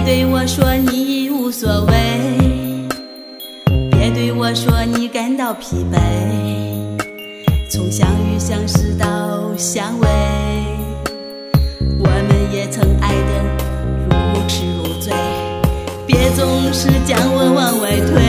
对我说你无所谓，别对我说你感到疲惫。从相遇相识到相偎，我们也曾爱得如痴如醉，别总是将我往外推。